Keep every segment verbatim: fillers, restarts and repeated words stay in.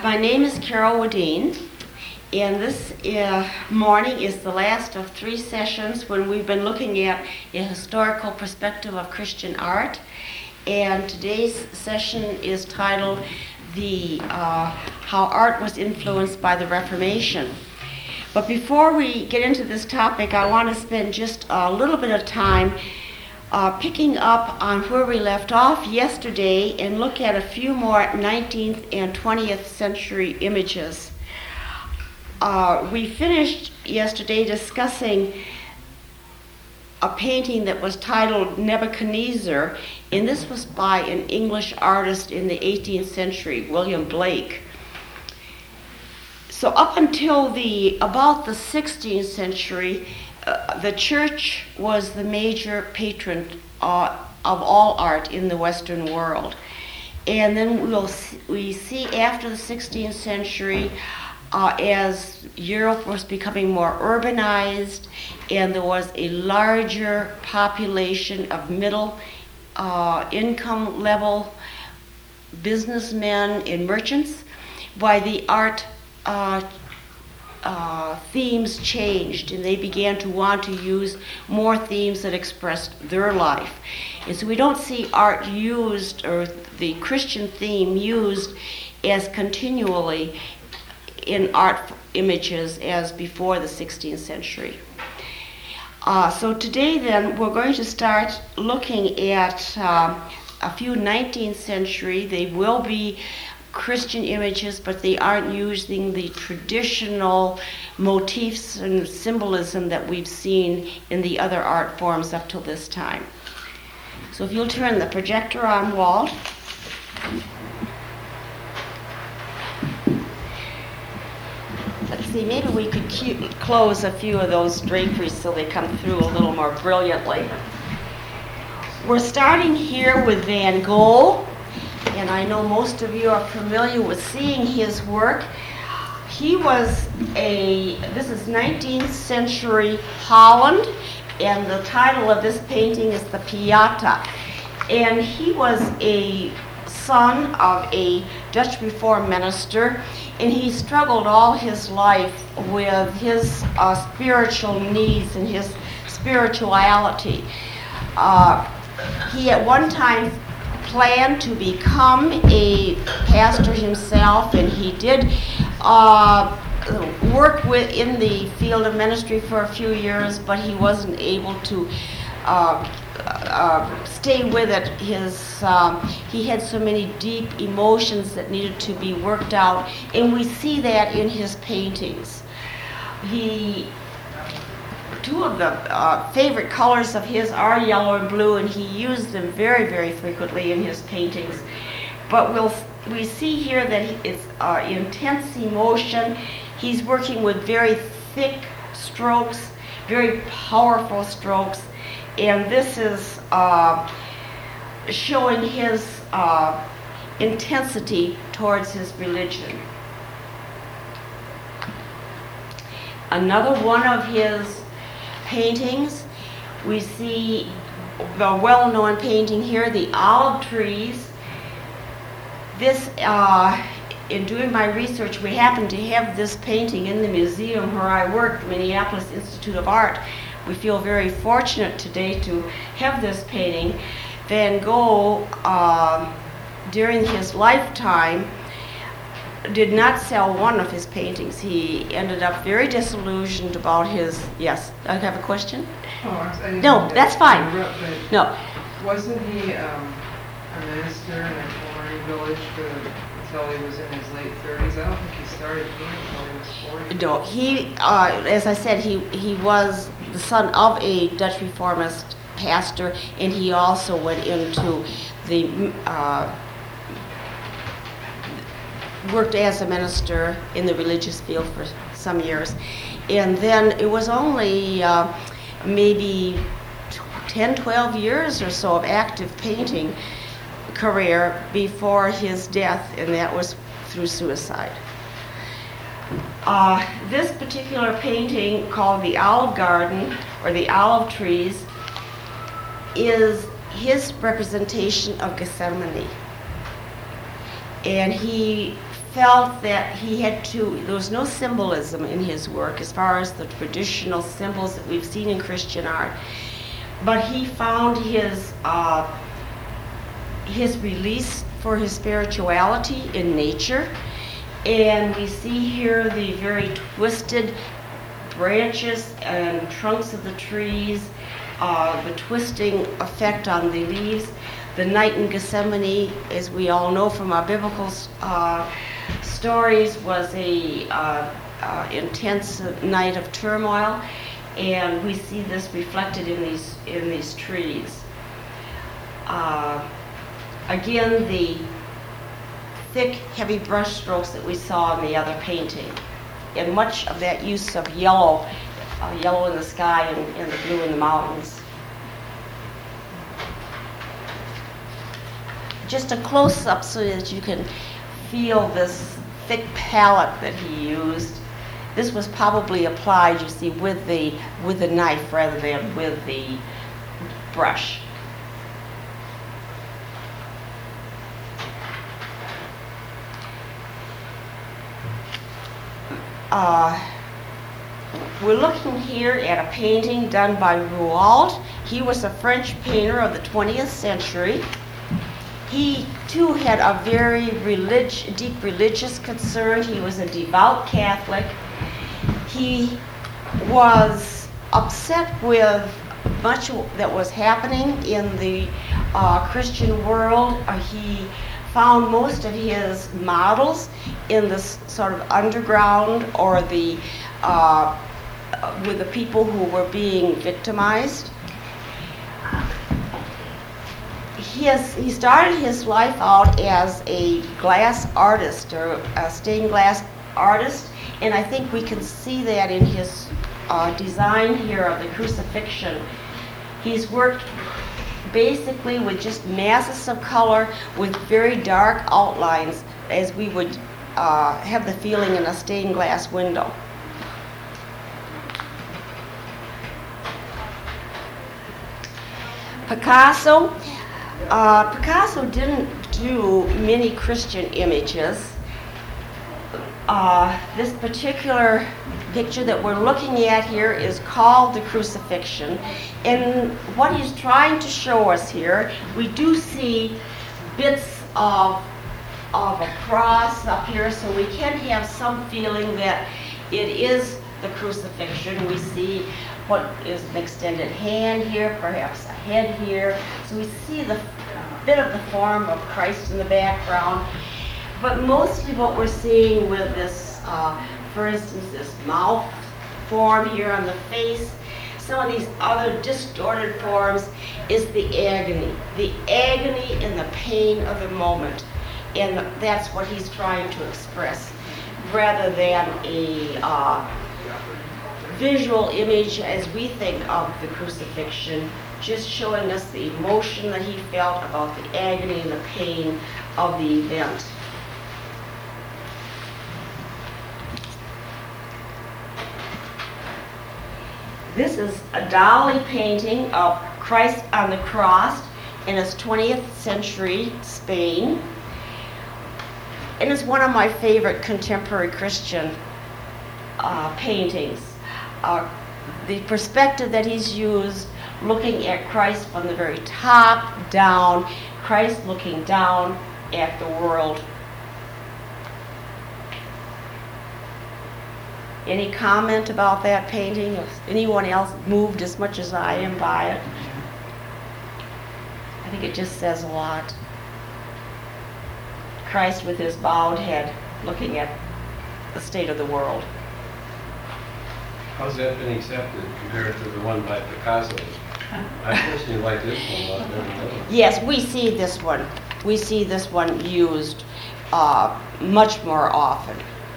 My name is Carol Wadine, and this uh, morning is the last of three sessions when we've been looking at a historical perspective of Christian art. And today's session is titled the uh, How Art Was Influenced by the Reformation. But before we get into this topic, I want to spend just a little bit of time Uh, picking up on where we left off yesterday and look at a few more nineteenth and twentieth century images. Uh, we finished yesterday discussing a painting that was titled Nebuchadnezzar, and this was by an English artist in the eighteenth century, William Blake. So up until the about the sixteenth century, Uh, the church was the major patron uh, of all art in the Western world. And then we'll see, we see after the sixteenth century, uh, as Europe was becoming more urbanized and there was a larger population of middle uh, income level businessmen and merchants, why the art uh, Uh, themes changed, and they began to want to use more themes that expressed their life. And so we don't see art used, or the Christian theme used as continually in art images as before the sixteenth century. Uh, so today then we're going to start looking at uh, a few nineteenth century. They will be Christian images, but they aren't using the traditional motifs and symbolism that we've seen in the other art forms up till this time. So if you'll turn the projector on, Walt. Let's see, maybe we could cu- close a few of those draperies so they come through a little more brilliantly. We're starting here with Van Gogh. And I know most of you are familiar with seeing his work. He was a, this is nineteenth century Holland, and the title of this painting is The Pieta. And he was a son of a Dutch Reformed minister, and he struggled all his life with his uh, spiritual needs and his spirituality. Uh, he at one time planned to become a pastor himself, and he did uh, work with in the field of ministry for a few years, but he wasn't able to uh, uh, stay with it. His um, he had so many deep emotions that needed to be worked out, and we see that in his paintings. He Two of the uh, favorite colors of his are yellow and blue, and he used them very, very frequently in his paintings. But we'll we see here that it's uh, intense emotion. He's working with very thick strokes, very powerful strokes, and this is uh, showing his uh, intensity towards his religion. Another one of his paintings, we see the well-known painting here, the olive trees. This, uh, in doing my research, we happen to have this painting in the museum where I work, Minneapolis Institute of Art. We feel very fortunate today to have this painting. Van Gogh, uh, during his lifetime, did not sell one of his paintings. He ended up very disillusioned about his, yes, I have a question? Oh, I didn't no, that's fine. Interrupt, no. Wasn't he um, a minister in a foreign village for, until he was in his late thirties? I don't think he started painting until he was forty. No, he, uh, as I said, he, he was the son of a Dutch Reformist pastor, and he also went into the uh, worked as a minister in the religious field for some years. And then it was only uh, maybe ten, twelve years or so of active painting career before his death, and that was through suicide. Uh, this particular painting, called The Olive Garden, or The Olive Trees, is his representation of Gethsemane. And he felt that he had to, there was no symbolism in his work as far as the traditional symbols that we've seen in Christian art. But he found his, uh, his release for his spirituality in nature. And we see here the very twisted branches and trunks of the trees, uh, the twisting effect on the leaves. The night in Gethsemane, as we all know from our biblical uh, stories, was a uh, uh, intense night of turmoil, and we see this reflected in these in these trees. Uh, again, the thick, heavy brush strokes that we saw in the other painting, and much of that use of yellow, uh, yellow in the sky and, and the blue in the mountains. Just a close-up so that you can feel this thick palette that he used. This was probably applied, you see, with the with the knife rather than with the brush. Uh, we're looking here at a painting done by Rouault. He was a French painter of the twentieth century. He too had a very relig- deep religious concern. He was a devout Catholic. He was upset with much that was happening in the uh, Christian world. Uh, he found most of his models in this sort of underground or the uh, with the people who were being victimized. He, has, he started his life out as a glass artist or a stained glass artist, and I think we can see that in his uh, design here of the crucifixion. He's worked basically with just masses of color with very dark outlines, as we would uh, have the feeling in a stained glass window. Picasso. Uh, Picasso didn't do many Christian images. Uh, this particular picture that we're looking at here is called the Crucifixion. And what he's trying to show us here, we do see bits of, of a cross up here, so we can have some feeling that it is the crucifixion. We see what is an extended hand here, perhaps a head here. So we see the bit of the form of Christ in the background. But mostly what we're seeing with this, uh, for instance, this mouth form here on the face, some of these other distorted forms, is the agony. The agony and the pain of the moment. And that's what he's trying to express, rather than a uh, visual image as we think of the crucifixion, just showing us the emotion that he felt about the agony and the pain of the event. This is a Dali painting of Christ on the cross in its twentieth century Spain. And it's one of my favorite contemporary Christian uh, paintings. Uh, the perspective that he's used, looking at Christ from the very top down, Christ looking down at the world. Any comment about that painting? If anyone else moved as much as I am by it? I think it just says a lot. Christ with his bowed head looking at the state of the world. How's that been accepted compared to the one by Picasso? I personally like this one a lot better than that one. Yes, we see this one. We see this one used uh, much more often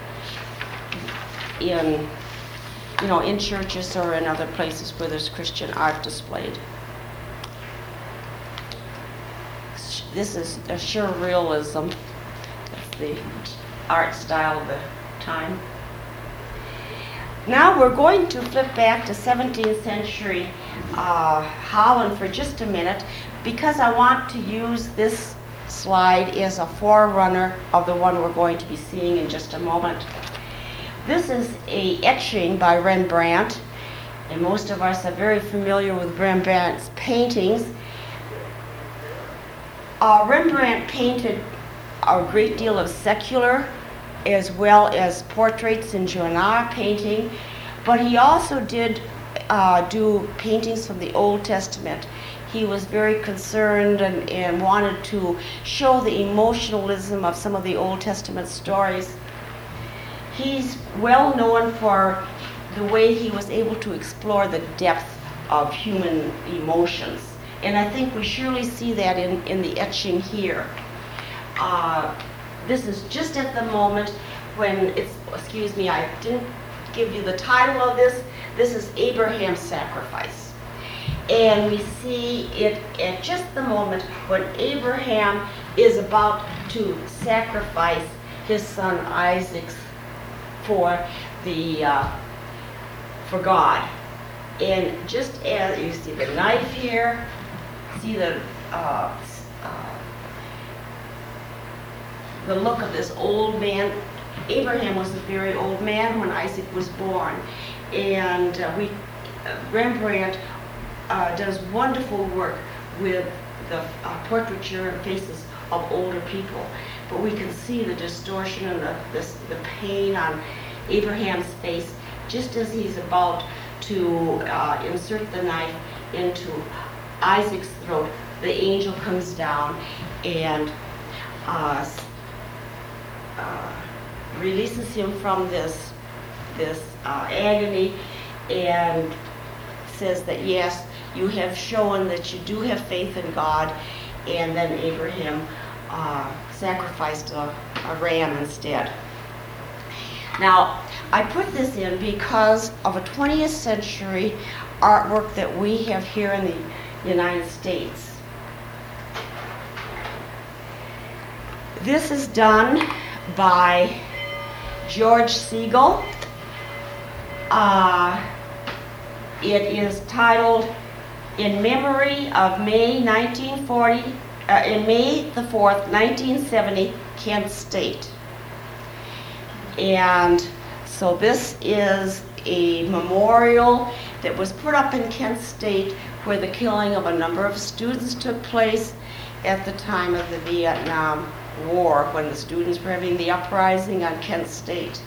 in, you know, in churches or in other places where there's Christian art displayed. This is a sure realism. That's the art style of the time. Now we're going to flip back to seventeenth century uh, Holland for just a minute, because I want to use this slide is a forerunner of the one we're going to be seeing in just a moment. This is a etching by Rembrandt, and most of us are very familiar with Rembrandt's paintings. Uh, Rembrandt painted a great deal of secular as well as portraits and journal painting, but he also did uh, do paintings from the Old Testament. He was very concerned and, and wanted to show the emotionalism of some of the Old Testament stories. He's well known for the way he was able to explore the depth of human emotions. And I think we surely see that in, in the etching here. Uh, this is just at the moment when it's, excuse me, I didn't give you the title of this. This is Abraham's sacrifice. And we see it at just the moment when Abraham is about to sacrifice his son Isaac for the uh, for God. And just as you see the knife here, see the uh, uh, the look of this old man. Abraham was a very old man when Isaac was born, and uh, we uh, Rembrandt uh, does wonderful work with the uh, portraiture and faces of older people. But we can see the distortion and the, the, the pain on Abraham's face just as he's about to uh, insert the knife into Isaac's throat. The angel comes down and uh, uh, releases him from this, this uh, agony and says that, yes, you have shown that you do have faith in God. And then Abraham uh, sacrificed a, a ram instead. Now, I put this in because of a twentieth century artwork that we have here in the United States. This is done by George Segal. Uh, it is titled In Memory of May nineteen forty, uh, in May the fourth, nineteen seventy, Kent State. And so this is a memorial that was put up in Kent State where the killing of a number of students took place at the time of the Vietnam War, when the students were having the uprising on Kent State.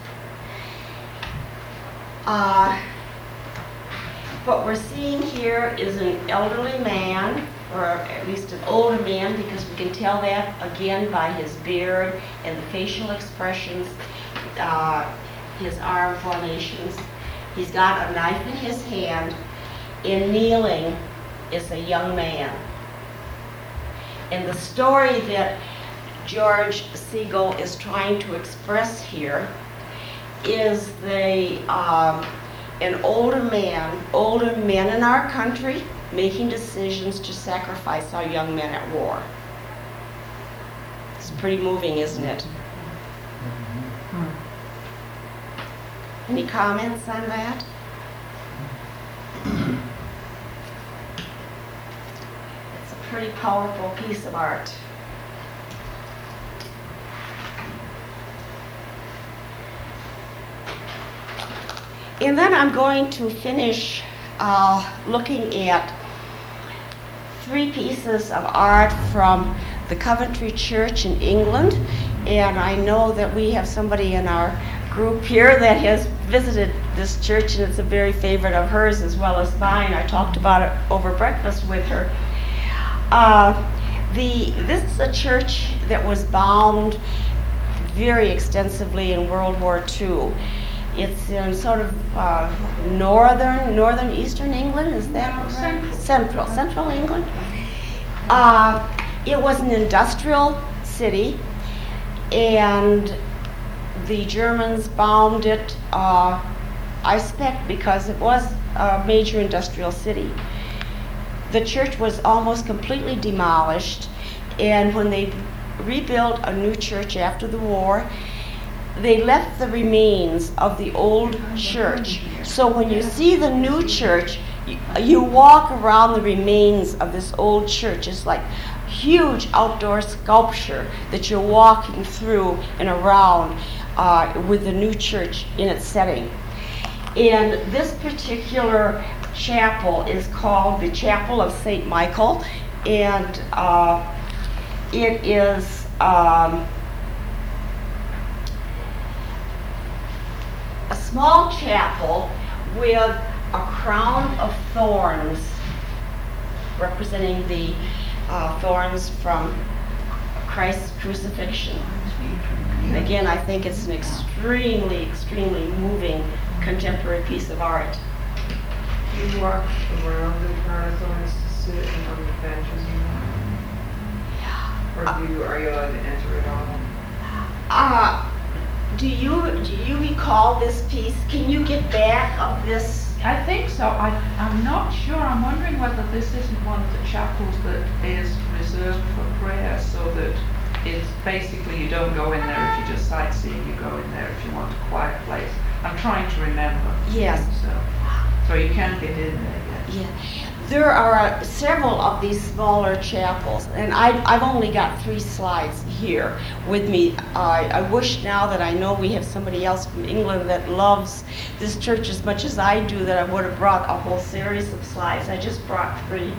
Uh, what we're seeing here is an elderly man, or at least an older man, because we can tell that again by his beard and the facial expressions, uh, his arm formations. He's got a knife in his hand, and kneeling is a young man. And the story that George Segal is trying to express here is the um, an older man, older men in our country making decisions to sacrifice our young men at war. It's pretty moving, isn't it? Any comments on that? It's a pretty powerful piece of art. And then I'm going to finish uh, looking at three pieces of art from the Coventry Church in England. And I know that we have somebody in our group here that has visited this church, and it's a very favorite of hers as well as mine. I talked about it over breakfast with her. Uh, the this is a church that was bombed very extensively in World War Two. It's in sort of uh, northern, northern eastern England. Is that right? Central, central England. Uh, it was an industrial city, and the Germans bombed it, uh, I suspect, because it was a major industrial city. The church was almost completely demolished, and when they rebuilt a new church after the war, they left the remains of the old church. So when you see the new church, you, you walk around the remains of this old church. It's like huge outdoor sculpture that you're walking through and around uh, with the new church in its setting. And this particular chapel is called the Chapel of Saint Michael, and uh, it is um, a small chapel with a crown of thorns representing the uh, thorns from Christ's crucifixion. And again, I think it's an extremely, extremely moving contemporary piece of art. Do you walk around the crown of thorns to sit and on the benches and that? Or do you, are you allowed to enter at all? Uh, do you do you recall this piece? Can you get back of this? I think so. I, I'm not sure. I'm wondering whether this isn't one of the chapels that is reserved for prayer, so that it's basically you don't go in there if you're just sightseeing, you go in there if you want a quiet place. I'm trying to remember. Yes. So, so you can get in there, yes. Yeah. There are uh, several of these smaller chapels, and I, I've only got three slides here with me. Uh, I wish now that I know we have somebody else from England that loves this church as much as I do that I would have brought a whole series of slides. I just brought three.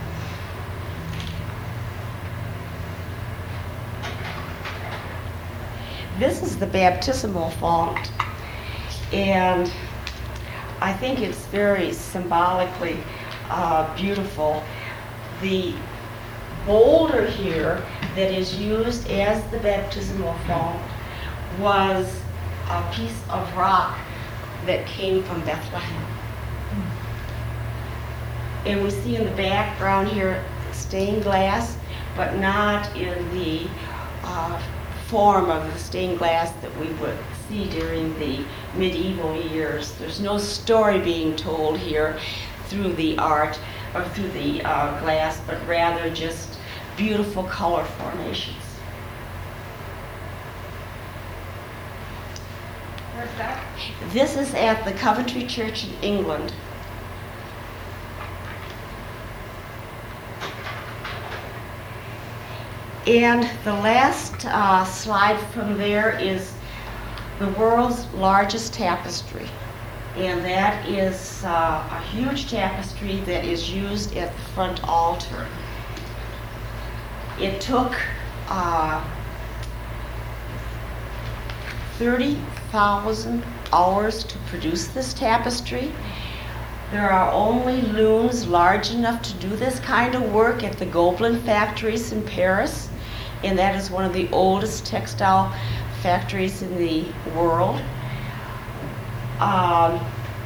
This is the baptismal font, and I think it's very symbolically uh, beautiful. The boulder here that is used as the baptismal font was a piece of rock that came from Bethlehem. And we see in the background here stained glass, but not in the uh, form of the stained glass that we would see during the medieval years. There's no story being told here through the art or through the uh, glass, but rather just beautiful color formations. Where's that? This is at the Coventry Church in England. And the last uh, slide from there is the world's largest tapestry. And that is uh, a huge tapestry that is used at the front altar. It took uh, thirty thousand hours to produce this tapestry. There are only looms large enough to do this kind of work at the Gobelin factories in Paris, and that is one of the oldest textile factories in the world. Um,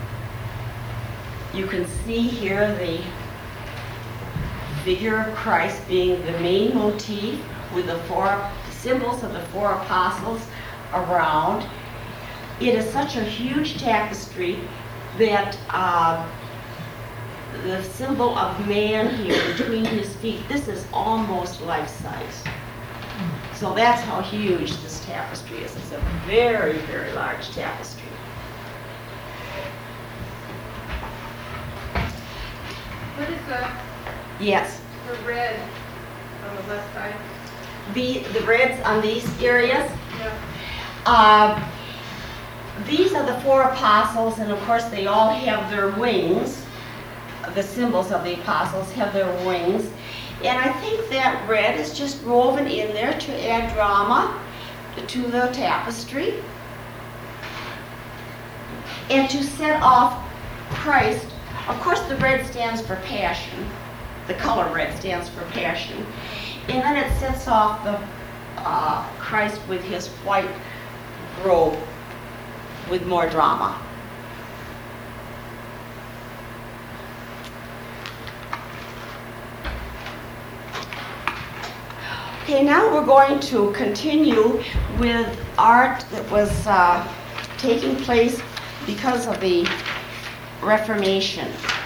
you can see here the figure of Christ being the main motif with the four symbols of the four apostles around. It is such a huge tapestry that uh, the symbol of man here between his feet, this is almost life-size. So that's how huge this tapestry is. It's a very, very large tapestry. What is the, Yes. the red on the left side? The, the reds on these areas, Yeah. uh, these are the four apostles, and of course they all have their wings. The symbols of the apostles have their wings. And I think that red is just woven in there to add drama to the tapestry and to set off Christ. Of course, the red stands for passion. The color red stands for passion. And then it sets off the uh, Christ with his white robe with more drama. Okay, now we're going to continue with art that was uh, taking place because of the Reformation.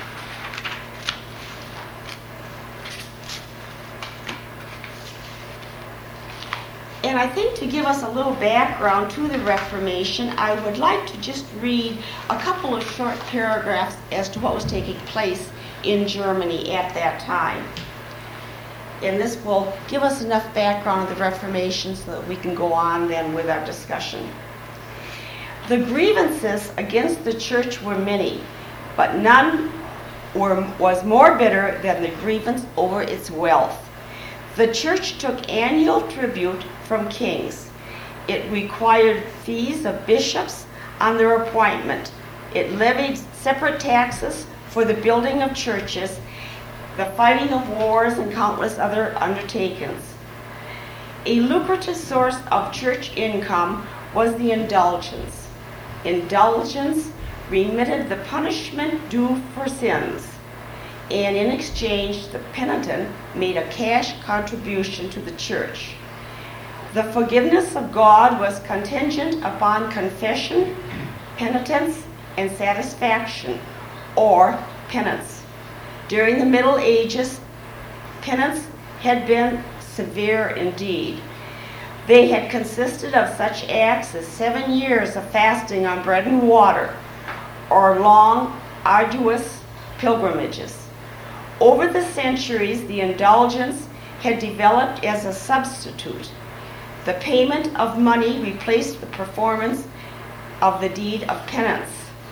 And I think to give us a little background to the Reformation, I would like to just read a couple of short paragraphs as to what was taking place in Germany at that time. and this will give us enough background of the Reformation so that we can go on then with our discussion. The grievances against the church were many, but none were, was more bitter than the grievance over its wealth. The church took annual tribute from kings. It required fees of bishops on their appointment. It levied separate taxes for the building of churches, the fighting of wars, and countless other undertakings. A lucrative source of church income was the indulgence. Indulgence remitted the punishment due for sins, and in exchange, the penitent made a cash contribution to the church. The forgiveness of God was contingent upon confession, penitence, and satisfaction, or penance. During the Middle Ages, penance had been severe indeed. They had consisted of such acts as seven years of fasting on bread and water, or long, arduous pilgrimages. Over the centuries, the indulgence had developed as a substitute. The payment of money replaced the performance of the deed of penance.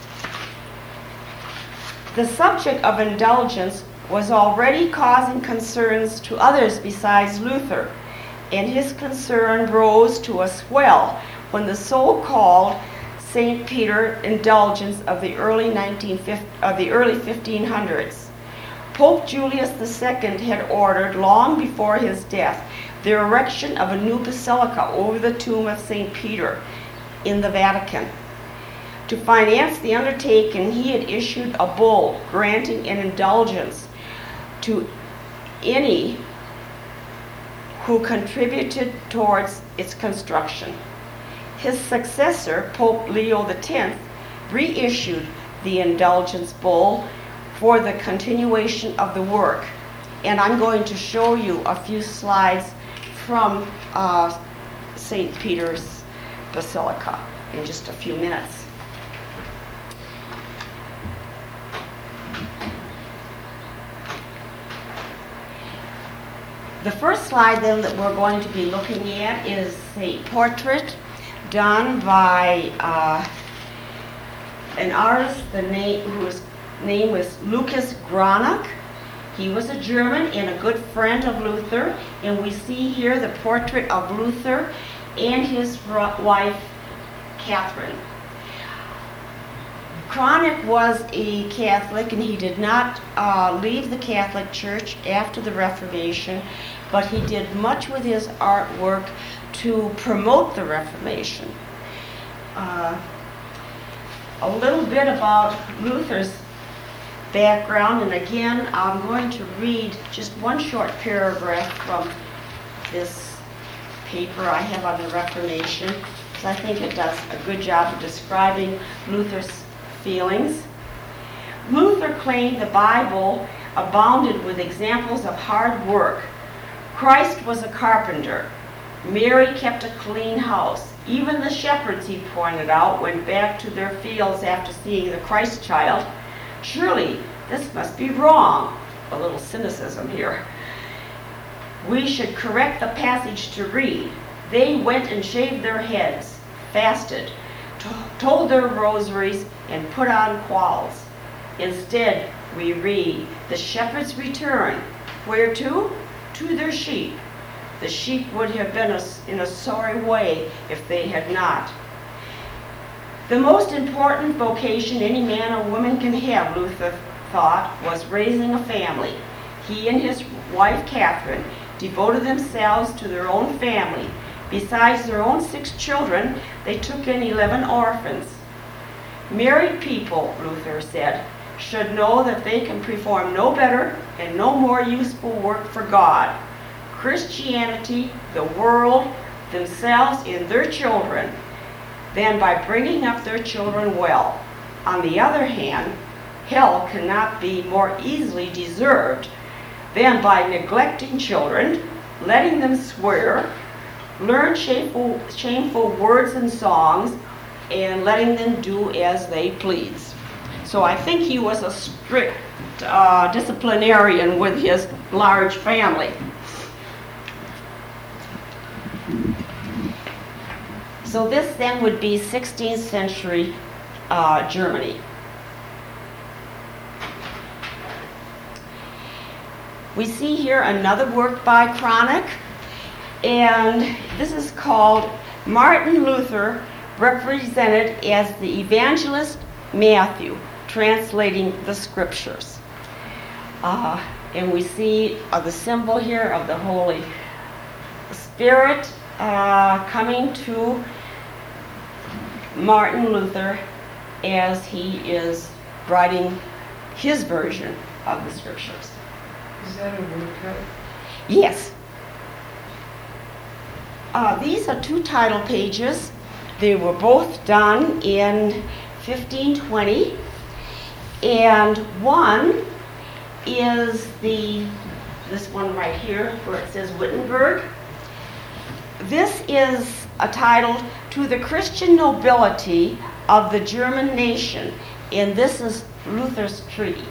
The subject of indulgence was already causing concerns to others besides Luther, and his concern rose to a swell when the so-called Saint Peter indulgence of the early nineteen fifty, of the early fifteen hundreds. Pope Julius the Second had ordered, long before his death, the erection of a new basilica over the tomb of Saint Peter in the Vatican. To finance the undertaking, he had issued a bull granting an indulgence to any who contributed towards its construction. His successor, Pope Leo the Tenth, reissued the indulgence bull for the continuation of the work. And I'm going to show you a few slides from uh, Saint Peter's Basilica in just a few minutes. The first slide then that we're going to be looking at is a portrait done by uh, an artist the name, whose name was Lucas Granach. He was a German and a good friend of Luther, and we see here the portrait of Luther and his wife, Catherine. Granach was a Catholic, and he did not uh, leave the Catholic Church after the Reformation, but he did much with his artwork to promote the Reformation. Uh, a little bit about Luther's background, and again, I'm going to read just one short paragraph from this paper I have on the Reformation, because I think it does a good job of describing Luther's feelings. Luther claimed the Bible abounded with examples of hard work. Christ was a carpenter. Mary kept a clean house. Even the shepherds, he pointed out, went back to their fields after seeing the Christ child. Surely this must be wrong. A little cynicism here. We should correct the passage to read. They went and shaved their heads, fasted, told their rosaries, and put on qualls. Instead, we read, the shepherds return. Where to? To their sheep. The sheep would have been a, in a sorry way if they had not. The most important vocation any man or woman can have, Luther thought, was raising a family. He and his wife, Catherine, devoted themselves to their own family. Besides their own six children, they took in eleven orphans. Married people, Luther said, should know that they can perform no better and no more useful work for God, Christianity, the world, themselves, and their children than by bringing up their children well. On the other hand, hell cannot be more easily deserved than by neglecting children, letting them swear, learn shameful, shameful words and songs, and letting them do as they please. So I think he was a strict uh, disciplinarian with his large family. So this then would be sixteenth century uh, Germany. We see here another work by Chronic, and this is called Martin Luther represented as the evangelist Matthew, translating the scriptures. Uh, and we see uh, the symbol here of the Holy Spirit uh, coming to Martin Luther as he is writing his version of the scriptures. Is that a woodcut? Yes. Uh, these are two title pages. They were both done in fifteen twenty, and one is the this one right here where it says Wittenberg. This is a title to the Christian nobility of the German nation, and this is Luther's treaty.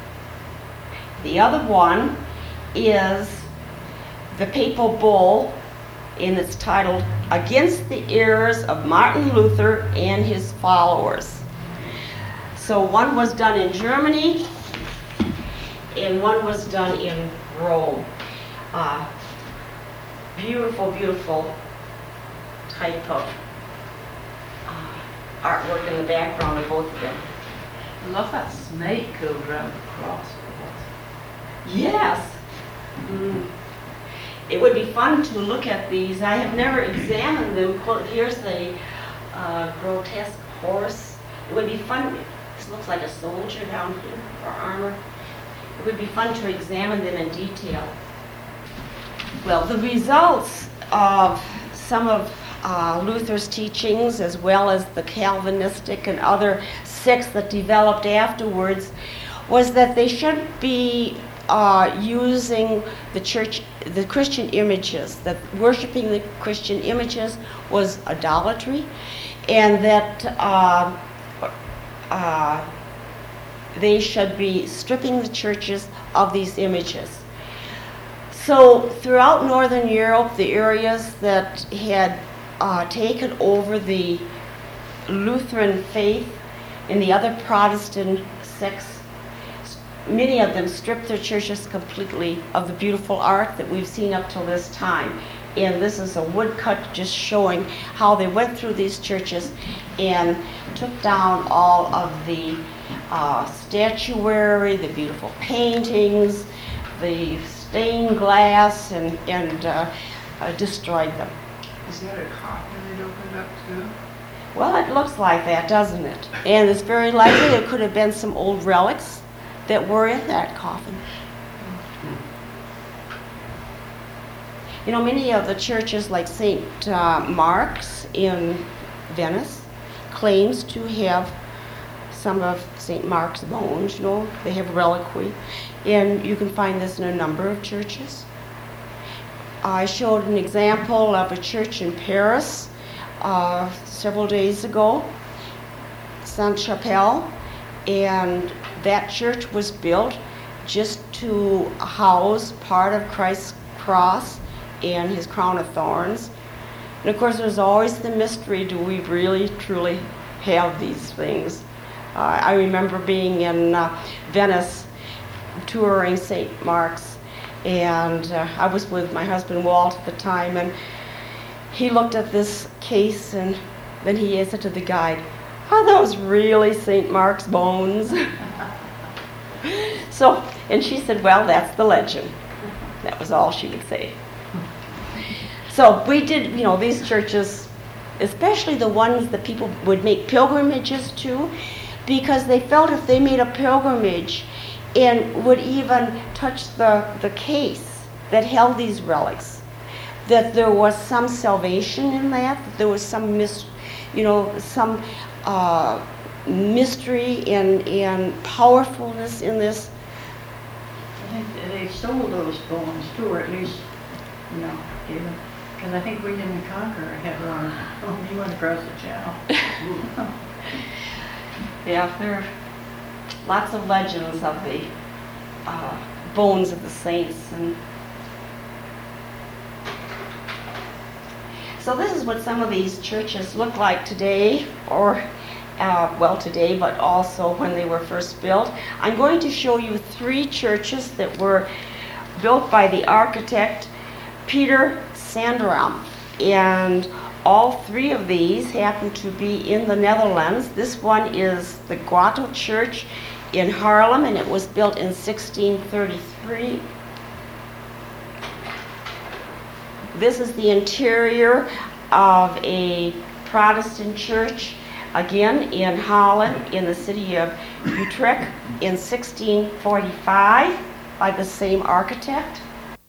The other one is the papal bull, and it's titled Against the Errors of Martin Luther and His Followers. So one was done in Germany and one was done in Rome. Uh, beautiful, beautiful type of uh, artwork in the background of both of them. I love that snake curled around the cross. Yes. Mm. It would be fun to look at these. I have never examined them. Here's the uh, grotesque horse. It would be fun. This looks like a soldier down here, or armor. It would be fun to examine them in detail. Well, the results of some of uh, Luther's teachings, as well as the Calvinistic and other sects that developed afterwards, was that they shouldn't be Uh, using the church, the Christian images, that worshiping the Christian images was idolatry, and that uh, uh, they should be stripping the churches of these images. So throughout Northern Europe, the areas that had uh, taken over the Lutheran faith and the other Protestant sects, many of them stripped their churches completely of the beautiful art that we've seen up till this time. And this is a woodcut just showing how they went through these churches and took down all of the uh, statuary, the beautiful paintings, the stained glass, and, and uh, uh, destroyed them. Is that a coffin it opened up too? Well, it looks like that, doesn't it? And it's very likely there could have been some old relics that were in that coffin. You know, many of the churches, like Saint Uh, Mark's in Venice, claims to have some of Saint Mark's bones. You know, they have reliquary, and you can find this in a number of churches. I showed an example of a church in Paris uh, several days ago, Sainte-Chapelle, and that church was built just to house part of Christ's cross and his crown of thorns. And of course, there's always the mystery, do we really, truly have these things? Uh, I remember being in uh, Venice touring Saint Mark's, and uh, I was with my husband Walt at the time, and he looked at this case, and then he said to the guide, "Are those really Saint Mark's bones?" So, and she said, "Well, that's the legend." That was all she would say. So we did, you know, these churches, especially the ones that people would make pilgrimages to, because they felt if they made a pilgrimage and would even touch the, the case that held these relics, that there was some salvation in that, that there was some mis, you know, some uh, mystery and, and powerfulness in this. I think that they sold those bones too, or at least, you know, even, because I think William the Conqueror had one. Oh, he went across the channel. Yeah, there are lots of legends of the uh, bones of the saints. And so this is what some of these churches look like today, or uh, well today, but also when they were first built. I'm going to show you three churches that were built by the architect Peter Sanderam, and all three of these happen to be in the Netherlands. This one is the Grotto Church in Haarlem, and it was built in sixteen thirty-three. This is the interior of a Protestant church, again in Holland, in the city of Utrecht, in sixteen forty-five, by the same architect.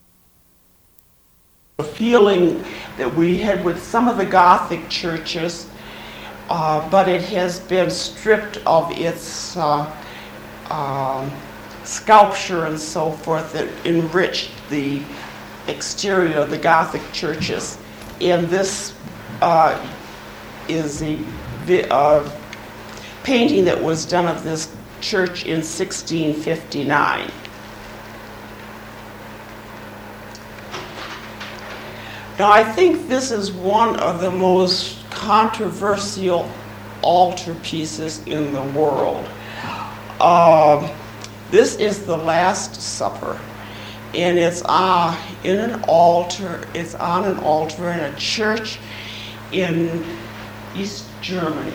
The feeling that we had with some of the Gothic churches, uh, but it has been stripped of its uh, uh, sculpture and so forth that enriched the exterior of the Gothic churches. And this uh, is a vi- uh, painting that was done of this church in sixteen fifty-nine. Now, I think this is one of the most controversial altarpieces in the world. Uh, this is the Last Supper, and it's uh, in an altar. It's on an altar in a church in East Germany.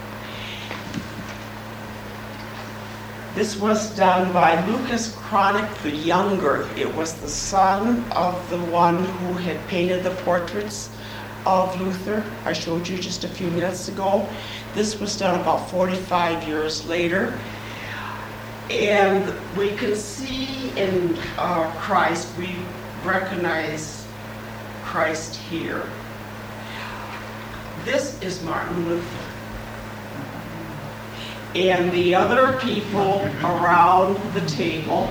This was done by Lucas Cranach the Younger. It was the son of the one who had painted the portraits of Luther. I showed you just a few minutes ago. This was done about forty-five years later. And we can see in uh, Christ, we recognize Christ here. This is Martin Luther. And the other people around the table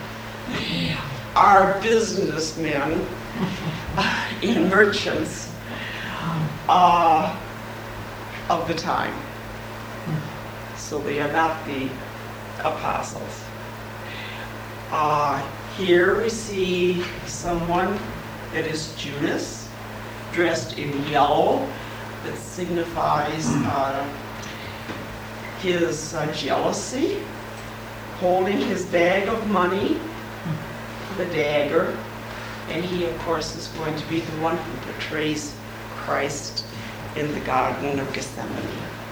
are businessmen and merchants uh, of the time. So they are not the apostles. Uh, here we see someone that is Judas, dressed in yellow, that signifies uh, his uh, jealousy, holding his bag of money, the dagger, and he, of course, is going to be the one who betrays Christ in the Garden of Gethsemane.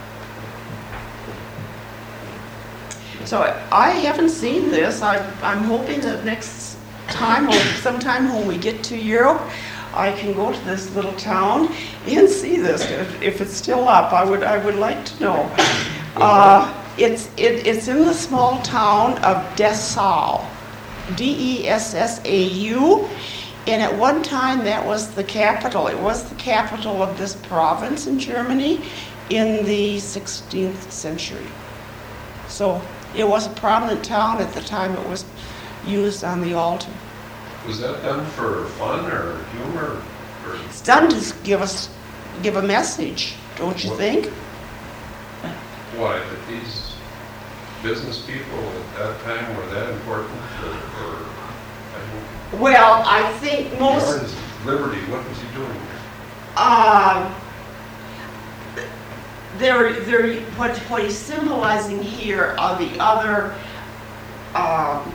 So I haven't seen this. I, I'm hoping that next time, or sometime when we get to Europe, I can go to this little town and see this. If, if it's still up, I would I would like to know. Uh, it's it, it's in the small town of Dessau, D E S S A U, and at one time that was the capital. It was the capital of this province in Germany in the sixteenth century. So it was a prominent town at the time it was used on the altar. Was that done for fun or humor? Or It's done to give us give a message, don't you What? think? why, that these business people at that time were that important? Or, or I mean, Well, I think the most. artist, Liberty, what was he doing there? Um, they're, they're, what, what he's symbolizing here are the other um,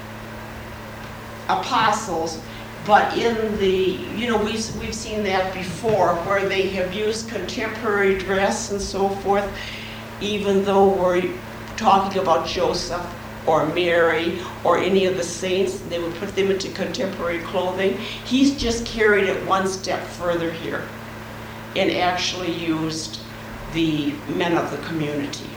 apostles, but in the, you know, we've, we've seen that before, where they have used contemporary dress and so forth, even though we're talking about Joseph or Mary or any of the saints, they would put them into contemporary clothing. He's just carried it one step further here and actually used the men of the community.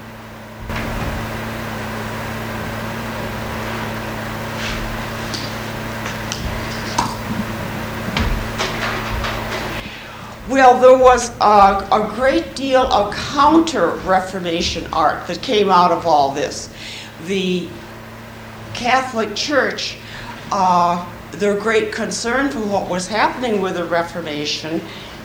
Well, there was a, a great deal of counter-Reformation art that came out of all this. The Catholic Church, uh, their great concern for what was happening with the Reformation,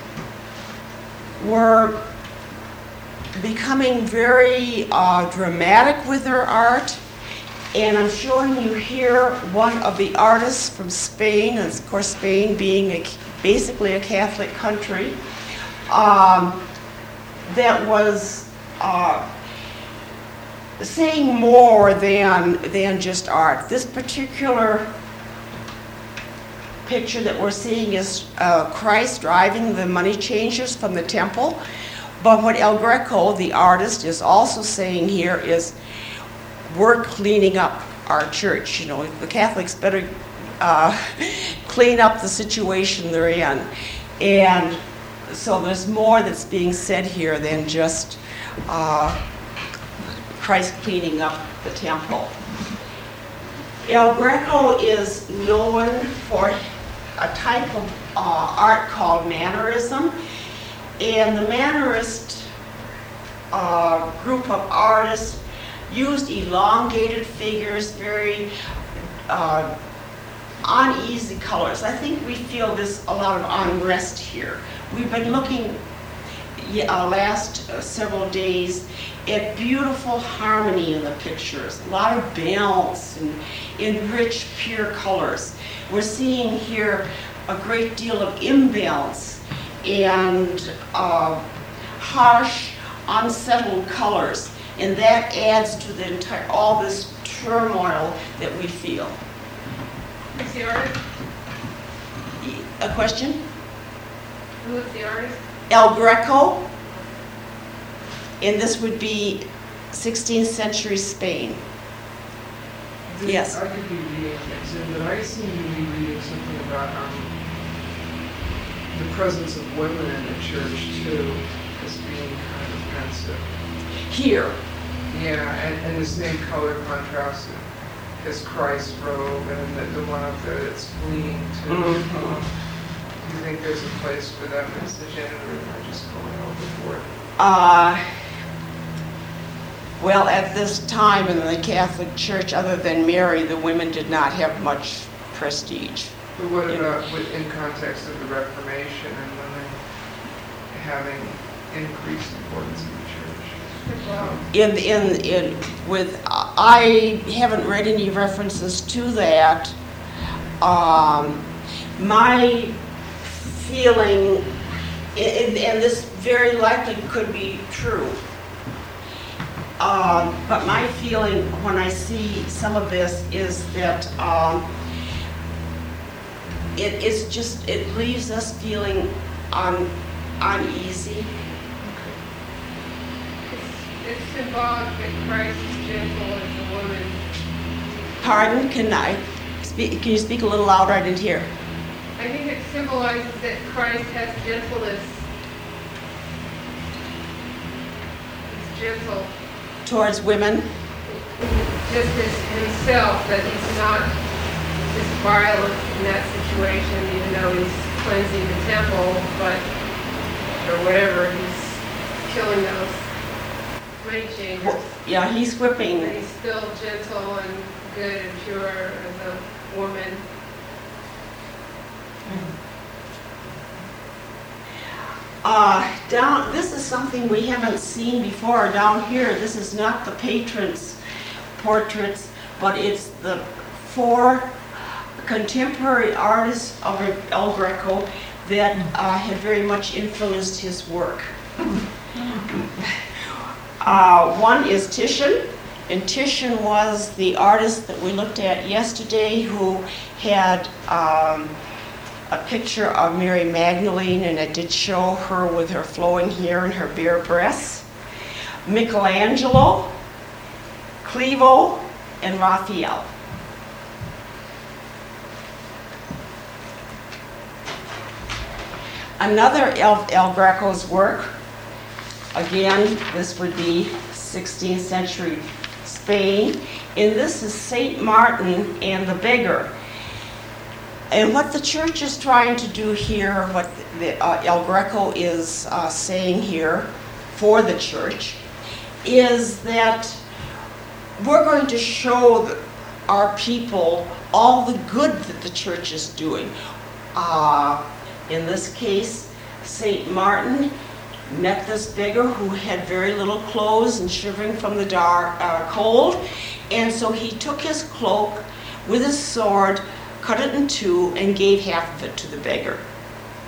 were becoming very uh, dramatic with their art. And I'm showing you here one of the artists from Spain, and of course Spain being a basically a Catholic country, um, that was uh, saying more than, than just art. This particular picture that we're seeing is uh, Christ driving the money changers from the temple. But what El Greco, the artist, is also saying here is, we're cleaning up our church. You know, the Catholics better uh, clean up the situation they're in. And so there's more that's being said here than just uh, Christ cleaning up the temple. El Greco is known for a type of uh, art called mannerism. And the Mannerist uh, group of artists used elongated figures, very uh, uneasy colors. I think we feel this a lot of unrest here. We've been looking uh, last uh, several days at beautiful harmony in the pictures, a lot of balance and in rich, pure colors. We're seeing here a great deal of imbalance and uh, harsh, unsettled colors, and that adds to the entire, all this turmoil that we feel. Who's the artist? A question? Who is the artist? El Greco, and this would be sixteenth century Spain. Did- Yes. I could be reading things in, but I seem to be reading something about um, the presence of women in the church too, as being kind of offensive. Here, Yeah, and, and the same color contrast as Christ's robe, and the, the one up there that's fleeing too. Mhm. Um, do you think there's a place for that message in it, or am I just going overboard? uh, well, at this time in the Catholic Church, other than Mary, the women did not have much prestige. But what Yeah. about with, in context of the Reformation and women having increased importance in the church? Well, In, in, in, with, I haven't read any references to that. Um, my feeling, and, and this very likely could be true, um, but my feeling when I see some of this is that um, it is just, it leaves us feeling un, uneasy. it's, it's symbolic that Christ is gentle as a woman. Pardon, can I speak, can you speak a little louder? I didn't hear. I think it symbolizes that Christ has gentleness. He's gentle, Towards women? just as himself, that he's not just violent in that situation, even though he's cleansing the temple, but, or whatever, he's killing those money changers. Yeah, he's But whipping. he's still gentle and good and pure as a woman. Uh, down, this is something we haven't seen before down here. This is not the patrons' portraits, but it's the four contemporary artists of El Greco that uh, had very much influenced his work. Uh, one is Titian, and Titian was the artist that we looked at yesterday who had um, a picture of Mary Magdalene, and it did show her with her flowing hair and her bare breasts. Michelangelo, Clevo, and Raphael. Another El, El Greco's work, again, this would be sixteenth century Spain, and this is Saint Martin and the Beggar. And what the church is trying to do here, what the, uh, El Greco is uh, saying here for the church, is that we're going to show the, our people all the good that the church is doing. Uh, in this case, Saint Martin met this beggar who had very little clothes and shivering from the dark, uh, cold, and so he took his cloak with his sword, cut it in two, and gave half of it to the beggar.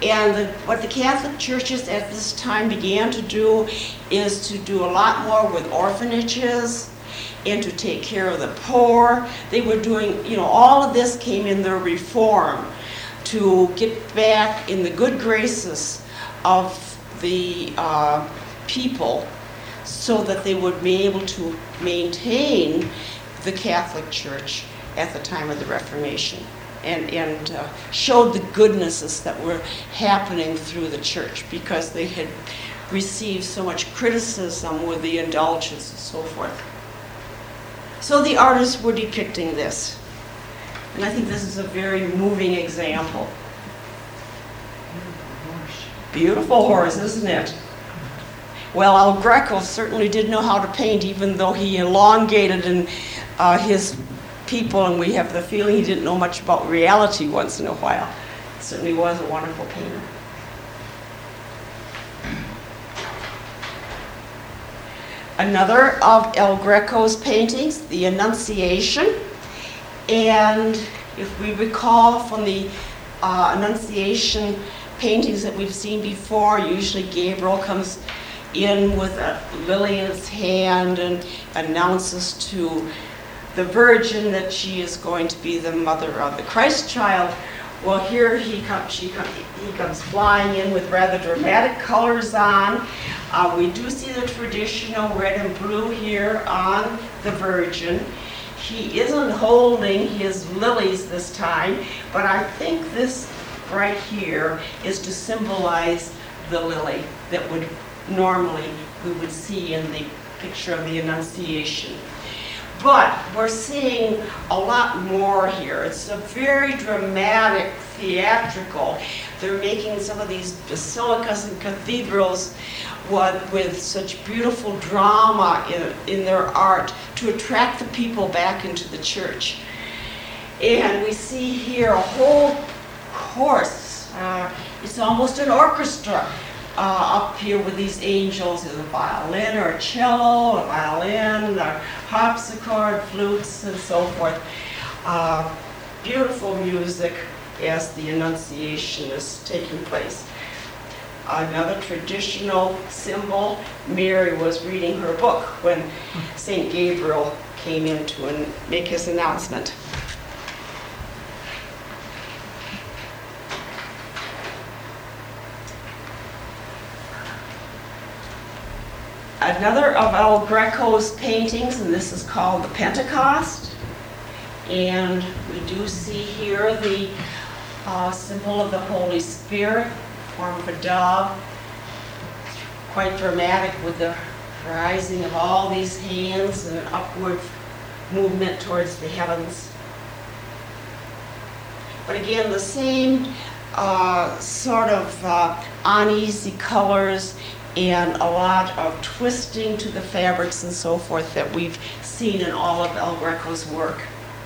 And the, what the Catholic churches at this time began to do is to do a lot more with orphanages and to take care of the poor. They were doing, you know, all of this came in their reform to get back in the good graces of the uh, people so that they would be able to maintain the Catholic Church at the time of the Reformation, and, and uh, showed the goodnesses that were happening through the church because they had received so much criticism with the indulgence and so forth. So the artists were depicting this. And I think this is a very moving example. Beautiful horse, isn't it? Well, El Greco certainly did know how to paint, even though he elongated in uh, his people, and we have the feeling he didn't know much about reality once in a while. He certainly was a wonderful painter. Another of El Greco's paintings, the Annunciation. And if we recall from the uh, Annunciation paintings that we've seen before, usually Gabriel comes in with a lily in his hand and announces to the Virgin that she is going to be the mother of the Christ child. Well, here he comes, she comes, he comes flying in with rather dramatic colors on. Uh, we do see the traditional red and blue here on the Virgin. He isn't holding his lilies this time, but I think this right here is to symbolize the lily that would normally we would see in the picture of the Annunciation. But we're seeing a lot more here. It's a very dramatic, theatrical. They're making some of these basilicas and cathedrals with, with such beautiful drama in, in their art to attract the people back into the church. And we see here a whole course. Uh, it's almost an orchestra. Uh, up here with these angels, is a violin or a cello, a violin, a harpsichord, flutes, and so forth. Uh, beautiful music as the Annunciation is taking place. Another traditional symbol, Mary was reading her book when Saint Gabriel came in to an- make his announcement. Another of El Greco's paintings, and this is called the Pentecost. And we do see here the uh, symbol of the Holy Spirit, form of a dove. Quite dramatic with the rising of all these hands and an upward movement towards the heavens. But again, the same uh, sort of uh, uneasy colors and a lot of twisting to the fabrics and so forth that we've seen in all of El Greco's work.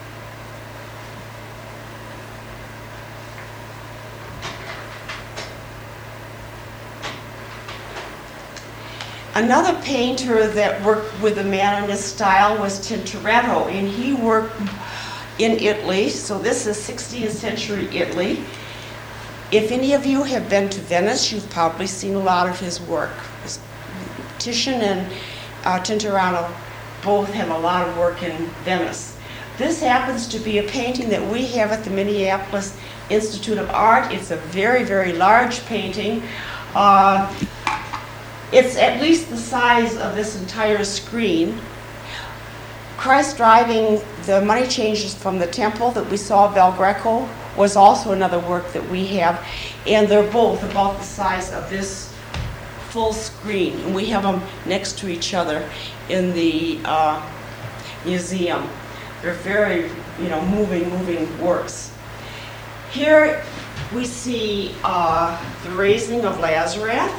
Another painter that worked with the Mannerist style was Tintoretto, and he worked in Italy, so this is sixteenth century Italy. If any of you have been to Venice, you've probably seen a lot of his work. Titian and uh, Tintoretto both have a lot of work in Venice. This happens to be a painting that we have at the Minneapolis Institute of Art. It's a very, very large painting. Uh, it's at least the size of this entire screen. Christ driving the money changers from the temple that we saw of El Greco was also another work that we have, and they're both about the size of this full screen, and we have them next to each other in the uh, museum. They're very, you know, moving, moving works. Here we see uh, the raising of Lazarus,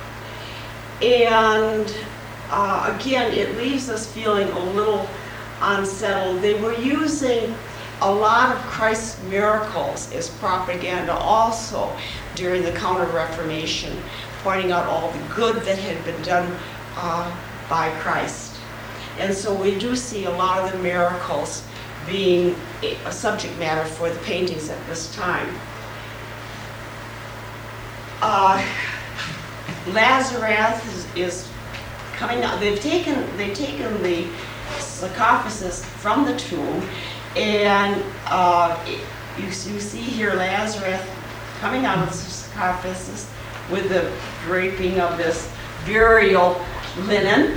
and uh, again, it leaves us feeling a little unsettled. They were using a lot of Christ's miracles as propaganda also during the Counter-Reformation, pointing out all the good that had been done uh, by Christ. And so we do see a lot of the miracles being a subject matter for the paintings at this time. uh, Lazarus is, is coming out. They've taken they've taken the sarcophagus from the tomb, and uh, it, you, you see here Lazarus coming out of the sarcophagus with the draping of this burial linen.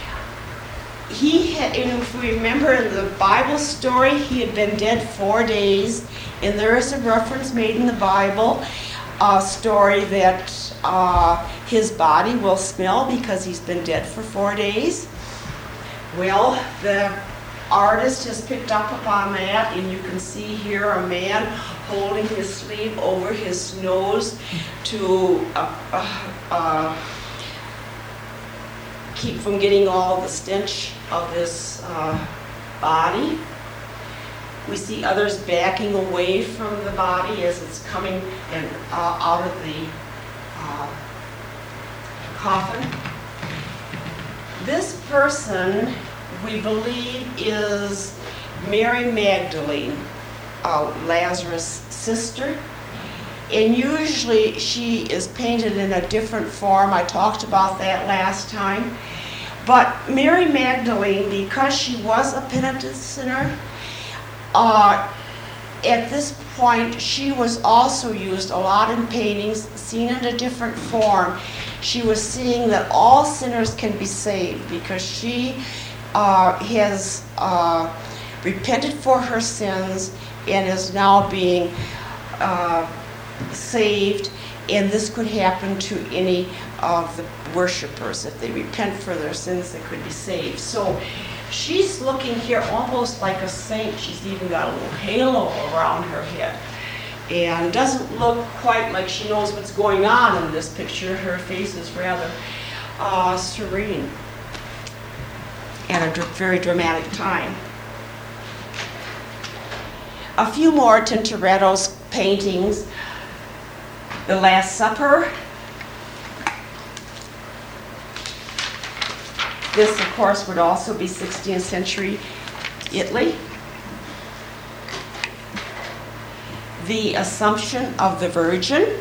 He had, and if we remember in the Bible story, he had been dead four days, and there is a reference made in the Bible, a story that uh, his body will smell because he's been dead for four days. Well, the artist has picked up upon that, and you can see here a man holding his sleeve over his nose to uh, uh, uh, keep from getting all the stench of this uh, body. We see others backing away from the body as it's coming and uh, out of the uh, coffin. This person, we believe, is Mary Magdalene, uh, Lazarus' sister. And usually she is painted in a different form. I talked about that last time. But Mary Magdalene, because she was a penitent sinner, uh, at this point she was also used a lot in paintings, seen in a different form. She was seeing that all sinners can be saved because she uh, has uh, repented for her sins and is now being uh, saved, and this could happen to any of the worshipers. If they repent for their sins, they could be saved. So she's looking here almost like a saint. She's even got a little halo around her head, and doesn't look quite like she knows what's going on in this picture. Her face is rather uh, serene and a dr- very dramatic time. A few more Tintoretto's paintings. The Last Supper. This, of course, would also be sixteenth century Italy. The Assumption of the Virgin.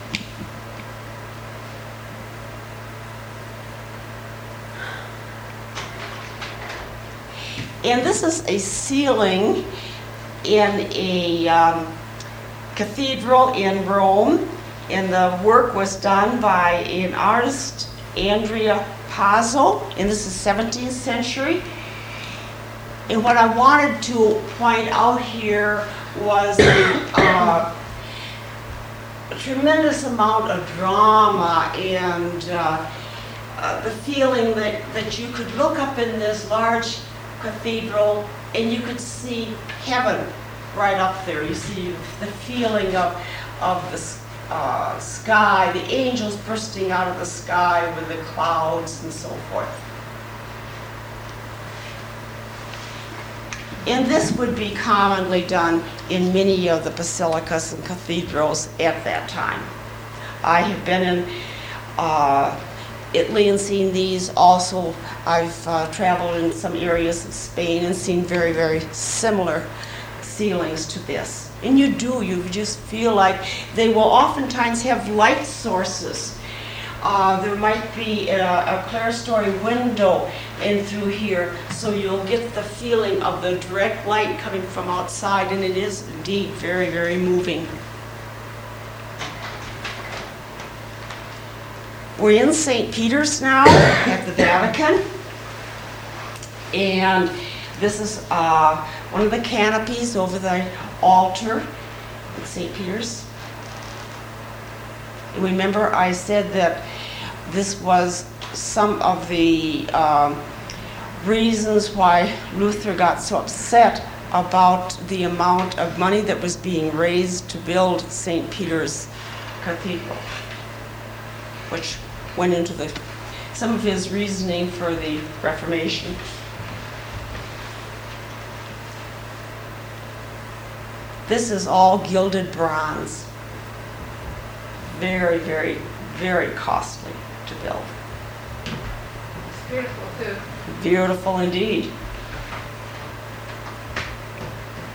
And this is a ceiling in a um, cathedral in Rome. And the work was done by an artist, Andrea Pazzo, and this is seventeenth century. And what I wanted to point out here was uh, a tremendous amount of drama and uh, uh, the feeling that, that you could look up in this large cathedral and you could see heaven right up there. You see the feeling of, of the Uh, sky, the angels bursting out of the sky with the clouds and so forth. And this would be commonly done in many of the basilicas and cathedrals at that time. I have been in uh, Italy and seen these. Also, I've uh, traveled in some areas of Spain and seen very, very similar ceilings to this. And you do, you just feel like they will oftentimes have light sources. Uh, there might be a, a clerestory window in through here, so you'll get the feeling of the direct light coming from outside, and it is indeed very, very moving. We're in Saint Peter's now at the Vatican, and this is uh, one of the canopies over the altar at Saint Peter's. Remember, I said that this was some of the um, reasons why Luther got so upset about the amount of money that was being raised to build Saint Peter's Cathedral, which went into the some of his reasoning for the Reformation. This is all gilded bronze. Very, very, very costly to build. It's beautiful too. Beautiful indeed.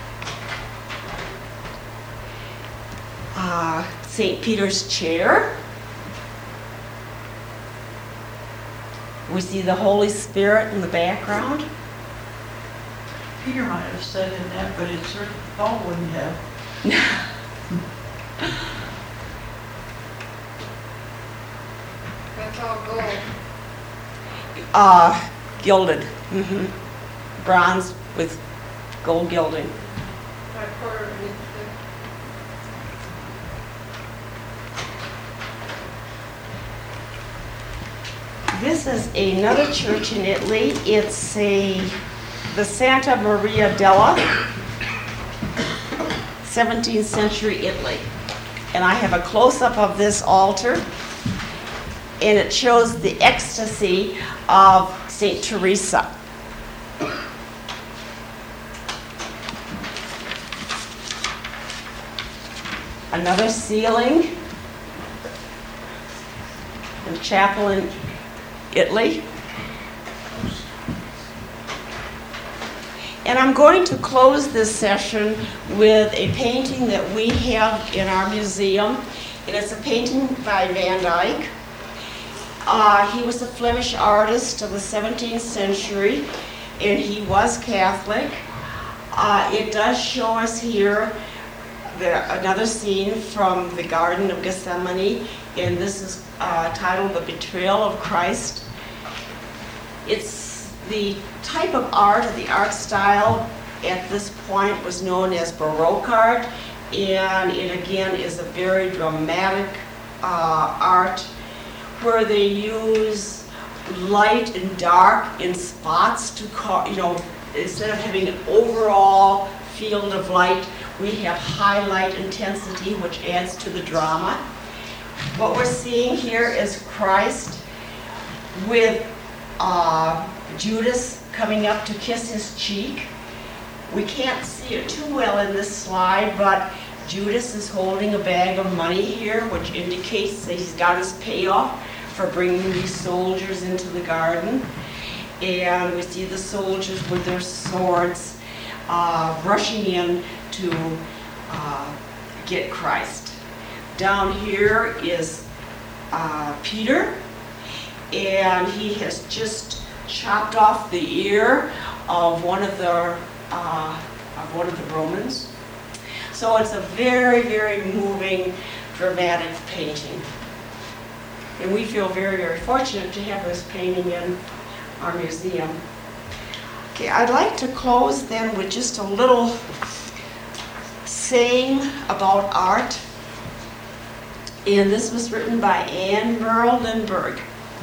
Uh, Saint Peter's chair. We see the Holy Spirit in the background. Peter might have said in that, but it certainly Paul wouldn't have. That's all gold. Uh, gilded. hmm Bronze with gold gilding. About a quarter of an inch thick. This is another church in Italy. It's a the Santa Maria della, seventeenth century Italy. And I have a close-up of this altar, and it shows the ecstasy of Saint Teresa. Another ceiling, the chapel in Italy. And I'm going to close this session with a painting that we have in our museum. And it's a painting by Van Dyck. Uh, he was a Flemish artist of the seventeenth century, and he was Catholic. Uh, it does show us here the, another scene from the Garden of Gethsemane, and this is uh, titled The Betrayal of Christ. It's the type of art, or the art style at this point was known as Baroque art, and it again is a very dramatic uh, art where they use light and dark in spots to, call, you know, instead of having an overall field of light, we have highlight intensity, which adds to the drama. What we're seeing here is Christ with uh, Judas coming up to kiss his cheek. We can't see it too well in this slide, but Judas is holding a bag of money here, which indicates that he's got his payoff for bringing these soldiers into the garden. And we see the soldiers with their swords uh, rushing in to uh, get Christ. Down here is uh, Peter, and he has just chopped off the ear of one of the uh, of one of the Romans. So it's a very, very moving, dramatic painting. And we feel very, very fortunate to have this painting in our museum. Okay, I'd like to close then with just a little saying about art. And this was written by Anne Merle Lindbergh.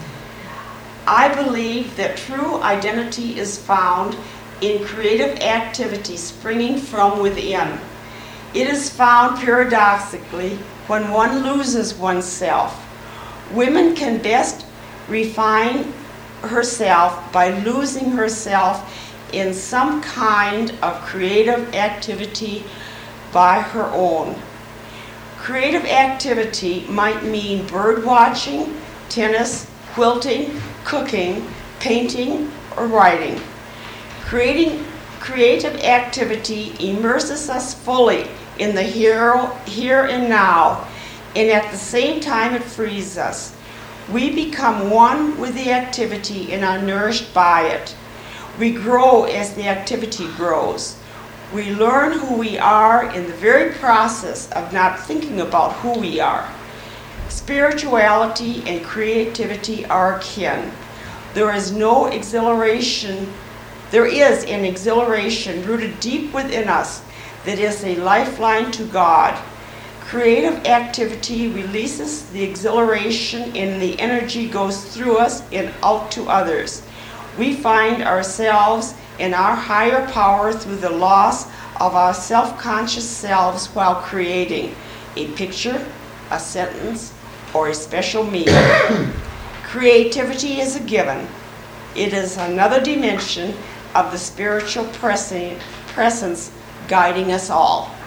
I believe that true identity is found in creative activity springing from within. It is found paradoxically when one loses oneself. Women can best refine herself by losing herself in some kind of creative activity by her own. Creative activity might mean bird watching, tennis, quilting, cooking, painting, or writing. Creating creative activity immerses us fully in the here, here and now, and at the same time it frees us. We become one with the activity and are nourished by it. We grow as the activity grows. We learn who we are in the very process of not thinking about who we are. Spirituality and creativity are akin. There is no exhilaration, there is an exhilaration rooted deep within us that is a lifeline to God. Creative activity releases the exhilaration and the energy goes through us and out to others. We find ourselves and our higher power through the loss of our self-conscious selves while creating a picture, a sentence, or a special meal. Creativity is a given. It is another dimension of the spiritual presence guiding us all.